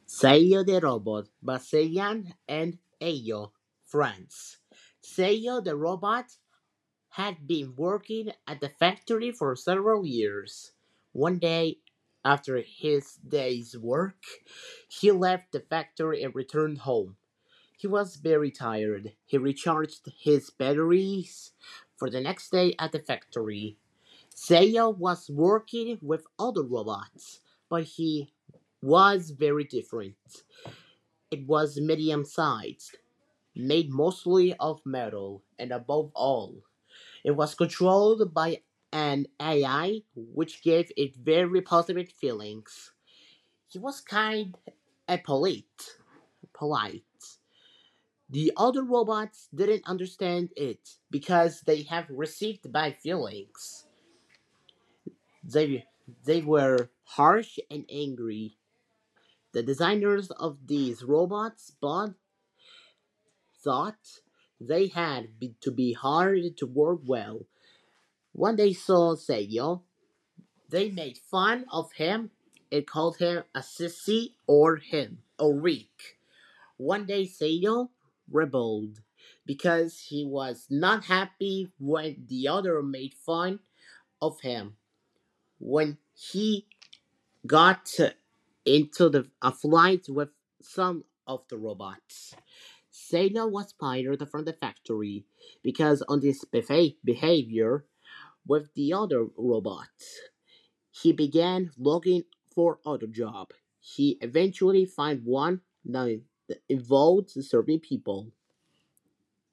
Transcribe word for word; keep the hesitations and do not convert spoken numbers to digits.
Seiyo the robot by Seiyan and Eyo, friends. Seiyo the robot had been working at the factory for several years. One day, after his day's work, he left the factory and returned home. He was very tired. He recharged his batteries for the next day at the factory. Seiya was working with other robots, but he was very different. It was medium sized, made mostly of metal, and above all, it was controlled by an A I which gave it very positive feelings. He was kind and polite. Polite. The other robots didn't understand it because they have received bad feelings. They they were harsh and angry. The designers of these robots but thought they had be- to be hard to work well. When they saw Seiyo, they made fun of him and called him a sissy or him or weak. One day Seiyo rebelled because he was not happy when the other made fun of him. When he got into the, a flight with some of the robots, Seiyo was fired from the factory because on this beha- behavior with the other robots. He began looking for other job. He eventually found one that involved serving people.